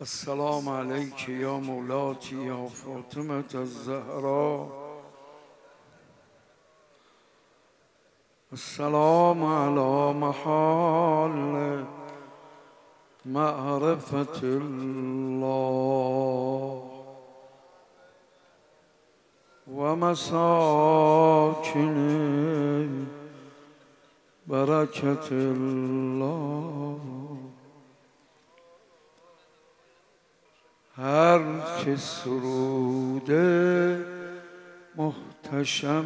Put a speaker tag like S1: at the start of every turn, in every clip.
S1: السلام عليك يا مولاتي يا فاطمة الزهراء. السلام على محال معرفة الله ومساكن بركة الله. هر که سرود محتشم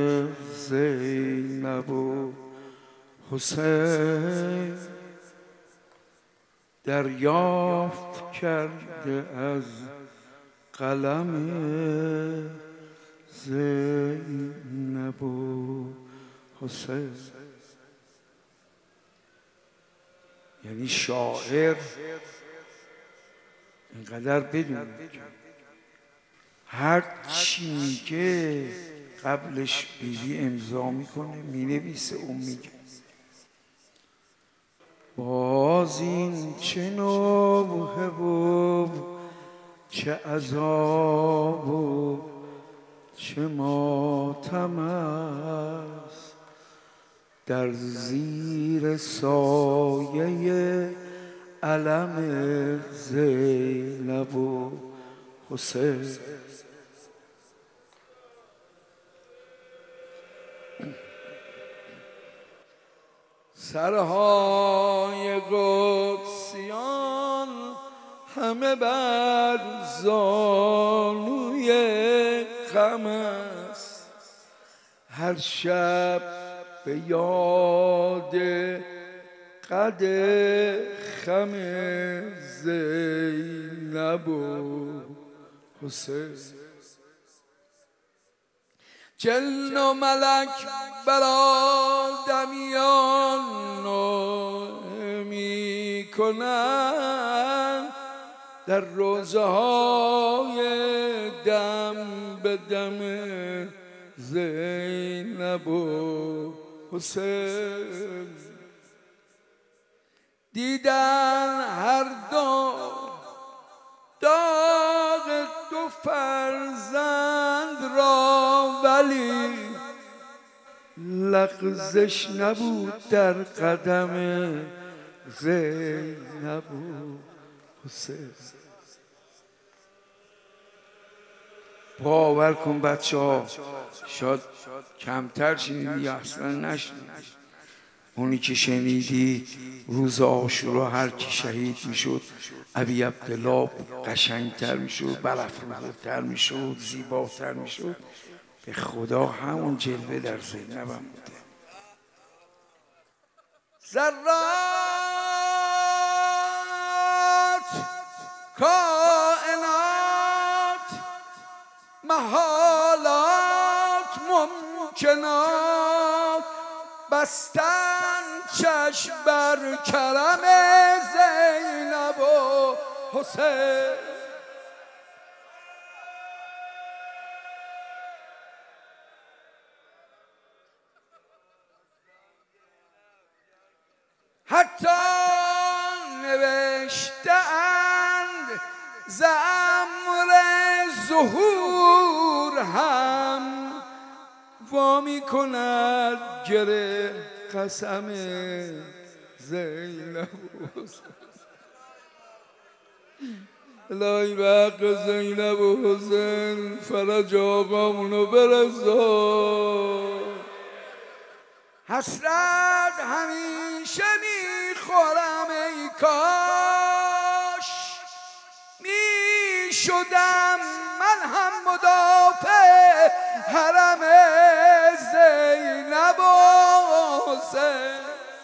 S1: زینب و حسین دریافت کرده از قلم زینب و حسین. یعنی شاعر اینقدر بدون هر چی میگه قبلش بیبی امضا میکنه، مینویسه، اون میگه باز این چه نوحه و چه عذاب و چه ماتم است در زیر سایه علم زینب و حسین. سرهای قدسیان همه بر زانوی غم است، هر شب به یاد قد خم زینب و حسین. جن و ملک بر آدمیان نوحه می کنند در روزه های دم به دم زینب و حسین. دیدن هر دو داغ دو فرزند را، ولی لغزش نبود در قدم زینب و حسین. باور کن بچه ها، شاید کمتر شنیدی یا اصلا نشنیدی. اونی که شنیدی روز عاشورا هر کی شهید میشد ابی عبدالله قشنگتر میشد، برافروختر میشد، زیباتر میشد. به خدا همون جلوه در زینب هم بوده. ذرات کائنات محالات ممکنات بستن چشم بر کرم زینب و حسین. حتی نوشتند ز امر ظهور هم وامی کند گره قسم زینب و حسین. الهی به حق زینب و حسین فرج آقامونو برسان. حسرت همیشه میخورم ای کاش میشدم من هم مدافع حرم زینب و حسین.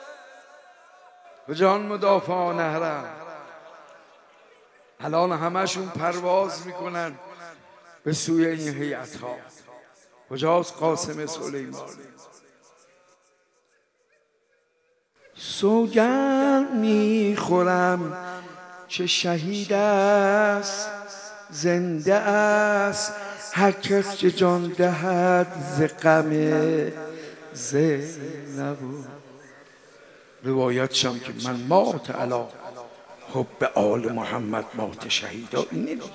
S1: به جان مدافعان حرم الان همشون پرواز میکنن به سوی این هیئت ها. کجاست قاسم سلیمانی؟ سوگند میخورم چه شهید است زنده است هر کس که جان دهد ز غم زینب. روایت شم که من مات علی حب آل محمد مات شهیدا. اینه دیگه.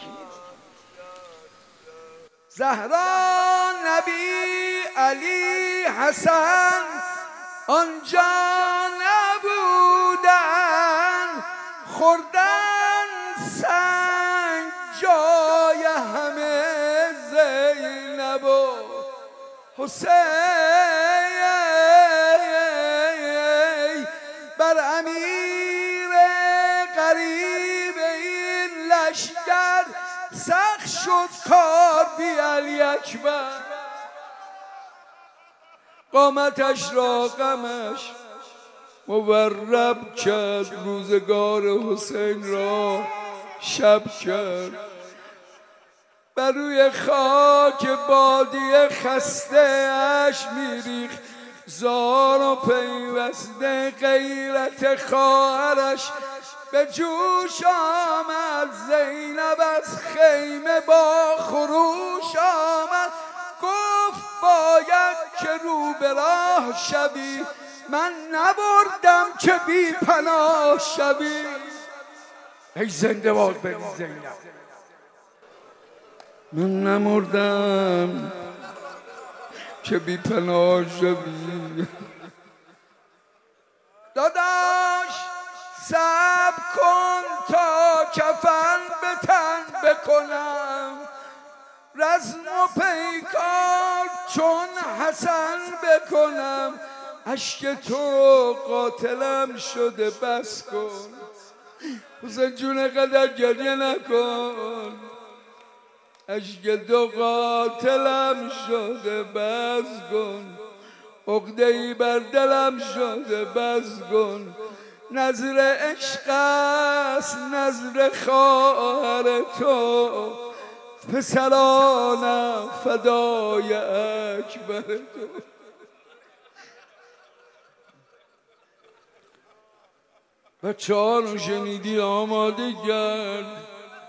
S1: زهرا، نبی، علی، حسن آنجا نبودن، خوردن سنگ جای همه زینب و حسین. بر امیر غریب این لشکر سخت شد کار بی علی اکبر. قامتش را غمش مورب کرد، روزگار حسین را شب کرد. بر روی خاک بادیه خسته اش میریخت، زار و پیوسته غیرت خواهرش به جوش آمد. زینب از خیمه با خروش آمد، گفت باید که رو به راه شوی، من نبردم که بی پناه شوی. ای زنده باد بری زینب، من نمردم که بی پناه شوی. داداش صبر کن تا کفن به تن بکنم، رزم و پیکار چون حسن بکنم. اشک تو قاتلم شده بس کن، حسین جون قدر گریه نکن. اشک تو قاتلم شده بس کن، عقده ای بر دلم شده بس کن. نظر عشق است نظر خواهر تو، پسرانم فدای اکبر تو. بچه ها رو شنیدی آماده کرد،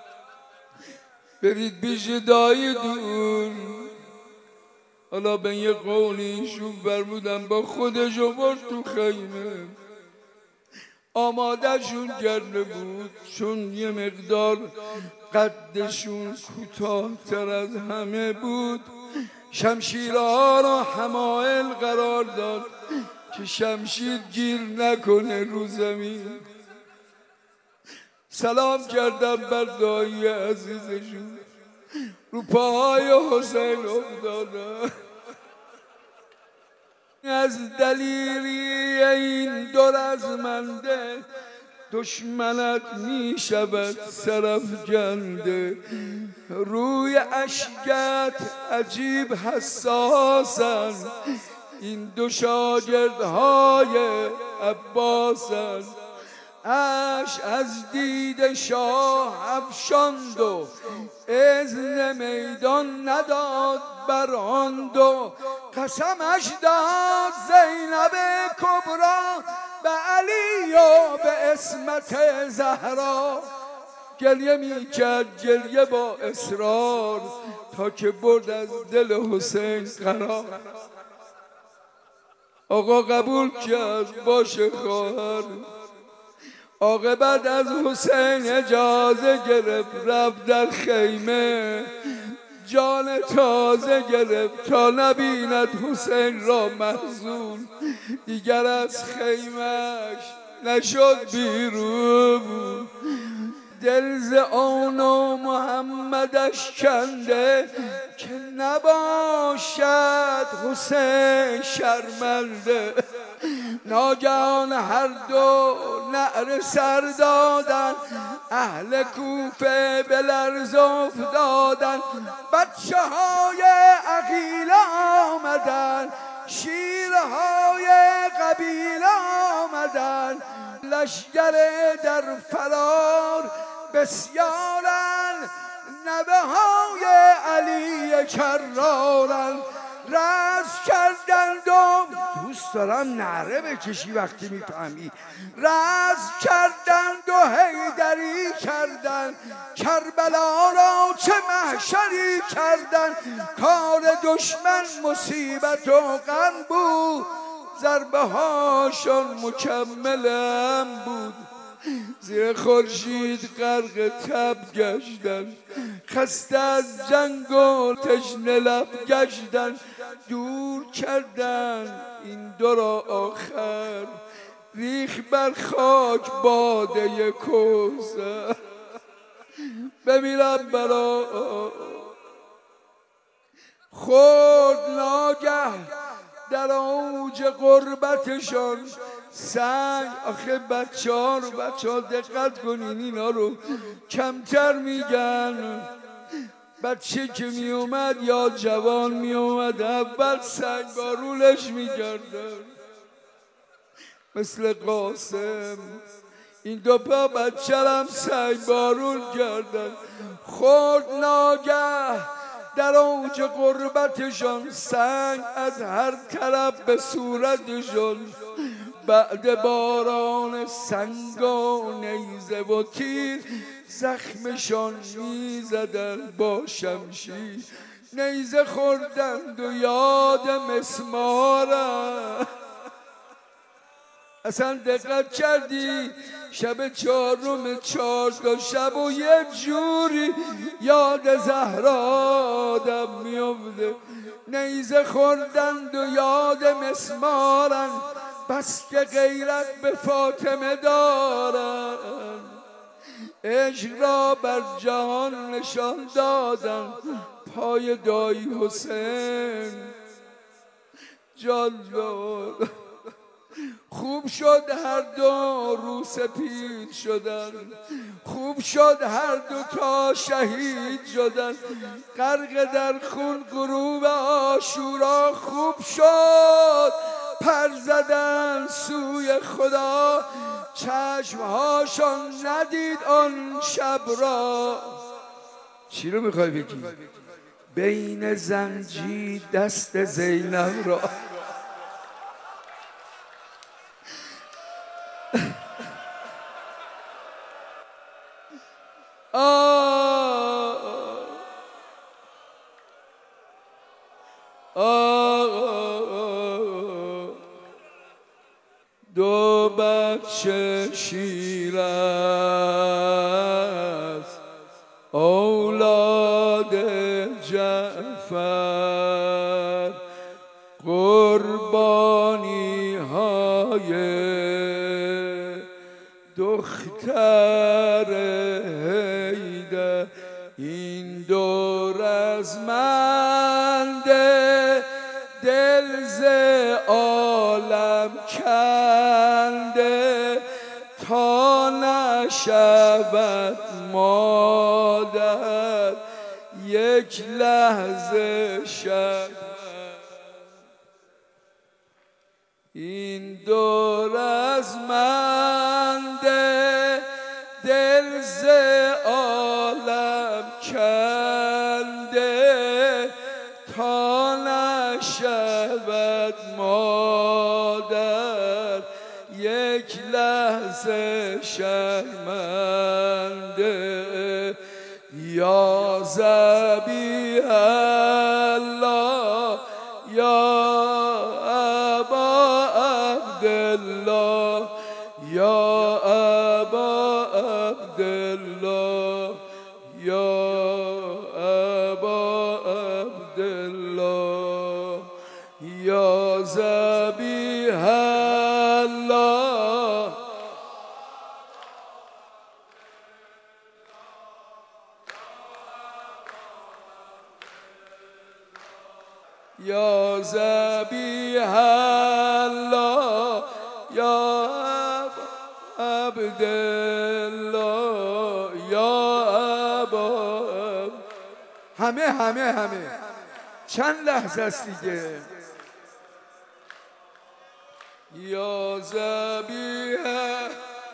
S1: برید پیش دایی دون. حالا به یه قولی شون فرمودن با خودشو برد تو خیمه. آماده شون کرده بود، چون یه مقدار قدشون کوتاه تر از همه بود، شمشیرها را حمایل قرار داد که شمشیر گیر نکنه رو زمین. سلام کردم بر دایی عزیزشون، رو پاهای حسین افتادن. از دلیری این دو رزمنده، دشمنت می شود سرافکنده. روی اشکت عجیب حساسن، این دو شاگردهای عباسن. اش از دید شاه افشاند و اذن میدان نداد بر آن دو. قسمش داد زینب کبرا به علی و به عصمت زهرا. گریه می کرد گریه با اصرار، تا که برد از دل حسین قرار. آقا قبول کرد باشه خواهر، عاقبت از حسین اجازه گرفت، رفت در خیمه جان تازه گرفت تا نبیند حسین را محزون. دیگر از خیمهش نشد بیرون، دل ز آن و محمدش کنده، که نباشد حسین شرمنده. ناگهان هر دو نعره سر دادن، اهل کوفه به لرز افتادن. بچه های عقیله آمدن، شیرهای قبیله آمدن. لشگر در فرار بسیارن، نوه های علی کرارن. رز کردند و دوست دارم نعره بکشی وقتی میفهمی. رز کردند و حیدری کردند، کربلا را چه محشری کردند. کار دشمن مصیبت و غم بود، ضربه هاشون مکملم بود. زیر خورشید غرق تب گشتن، خسته از جنگ و تشنه لب گشتن. دور کردن این دو را آخر، ریخ بر خاک باده کوثر. بمیرم برا خود ناگه در اوج غربتشان سنگ. آخه بچه ها دقت کنین، اینا رو کمتر میگن. بچه که می اومد یا جوان می اومد اول سنگ بارولش میکردن، مثل قاسم. این دو پا بچه هم سنگ بارون کردن. خود ناگه در اوج غربتشان سنگ از هر طرف به صورتشان. بعد باران سنگ و نیزه و تیر زخمشان میزدن با شمشیر. نیزه خوردند و یاد مسمارن. اصلا دقت کردی شب چهارم 14 شب و یه جوری یاد زهرا آدم میفته. نیزه خوردند و یاد مسمارن، بس که غیرت به فاطمه دارن. عشق را بر جهان نشان دادن، پای دایی حسین جلال. خوب شد هر دو رو سپید شدن، خوب شد هر دو تا شهید شدن. غرق در خون غروب عاشورا خوب شد پر زدن سوی خدا. چشمهاشان ندید آن شب را. چی رو میخوای بگی؟ بین زنجیر دست زینب را. دو بچه شیر است اولاد جعفر، قربانی های دختر حیدر. این دو رزمنده دل ز عالم کنده، تا نشود مادر یک لحظه شب. این دو رزمنده دل ز عالم کنده، تا نشود مادر یک لحظه شرمنده. یا ذبیح الله یا ابا عبدالله، یا ابا عبدالله، یا ابا عبدالله، یا ذبیح الله. یا ذبیح الله یا عبدالله، یا ابا. همه چند لحظه است دیگه. یا ذبیح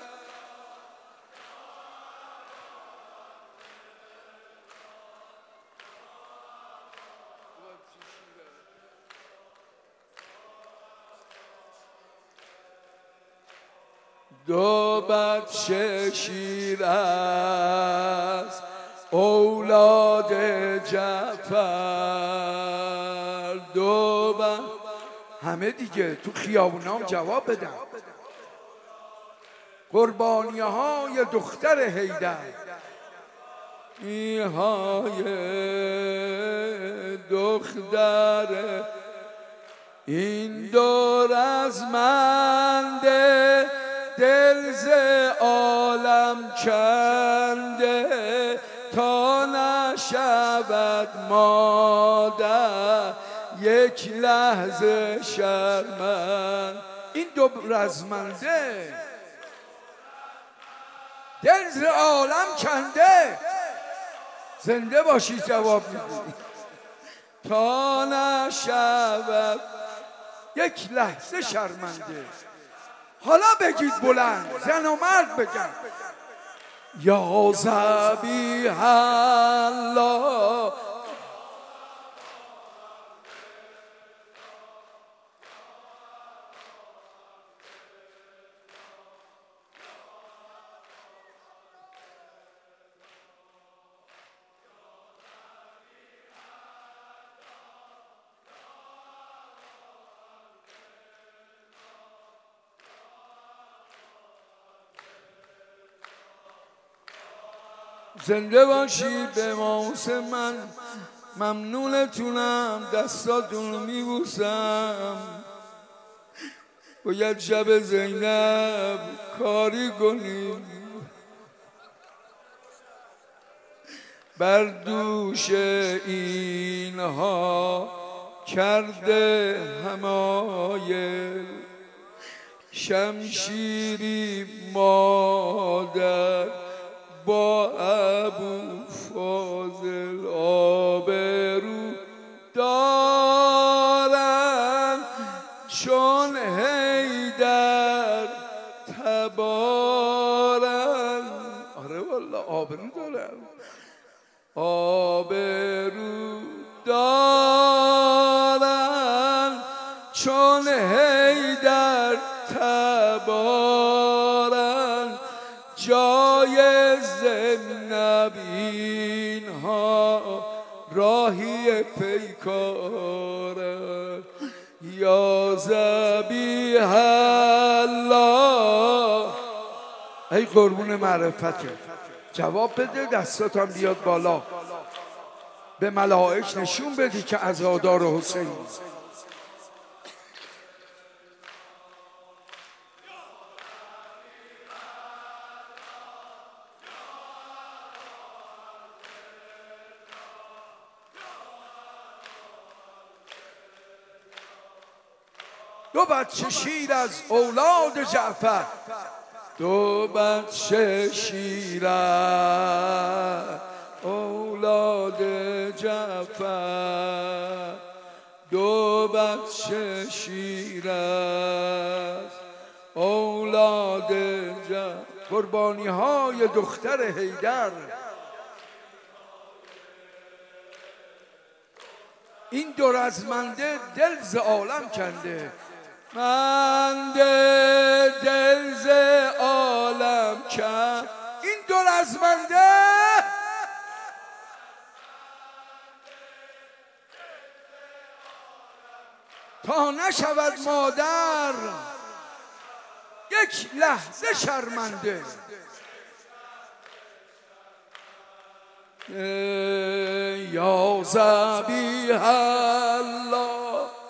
S1: دو بچه شیر است اولاد جعفر. دو همه دیگه تو خیابونام جواب بدن. قربانی های دختر حیدر، های دختر این دور از منده، دل ز عالم کنده تا نشود مادر یک لحظه شرمند. این دو رزمنده دل ز عالم کنده، زنده باشی جواب میدی، تا نشود یک لحظه شرمنده. حالا بگید بلند، زن و مرد بگن یا ذبیح الله. زنده باشی به ماوس من، ممنونتونم، دستاتون رو میبوسم. باید شب زینب کاری کنیم، بر دوش اینها کرده حمایل، شمشیری مادر با ابو فاضل آبرو دارن، چون حیدر تبارن. آره والله آبرو دارن، آبرو دارن، چون حیدر تبارن. جای زینب اینها راهی پیکارن، یا ذبیح الله. ای قربون معرفته، جواب بده، دستاتم بیاد بالا، به ملائک نشون بدی که عزادار حسین. دو بچه شیر از اولاد جعفر، دو بچه شیر از اولاد جعفر، دو بچه شیر از اولاد جعفر. قربانی های دختر حیدر، این دو رزمنده دل ز عالم کنده، منده دل ز عالم کن. این دو رزمنده تا نشود مادر یک لحظه شرمنده. یا ذبیح الله.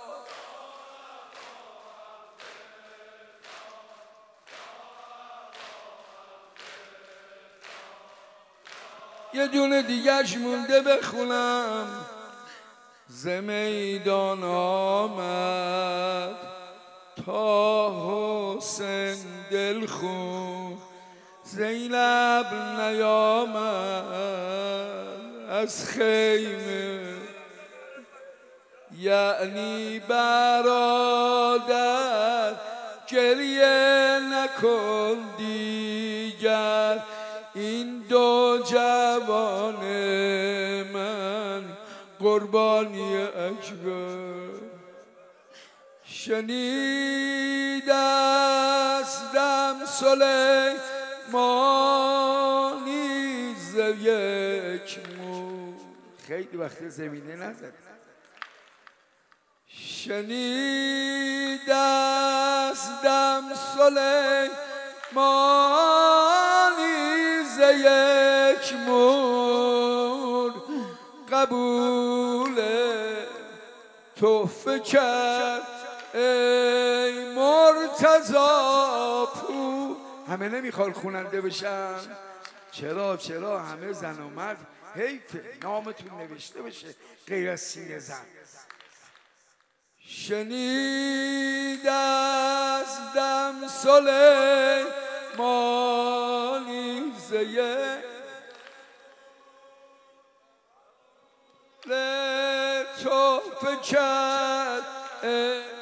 S1: یه دونه دیگرش مونده بخونم. ز میدان آمد تا حسین دلخون، زینب نیامد از خیمه، یعنی برادر گریه نکن دیگر. این دو جوان من قربانی اکبر، شنید از دم سلیمانی ز یک مو. خیلی وقت زمینه نزد. شنید از دم مانیزه یک مور قبول تحفه کرد ای مرتضا پور. همه نمیخواد خوننده بشن؟ چرا همه زن و مرد حیفه نامتون نوشته بشه غیر از سینه زن. شنید از دم سلیمانی زیه لطف کرد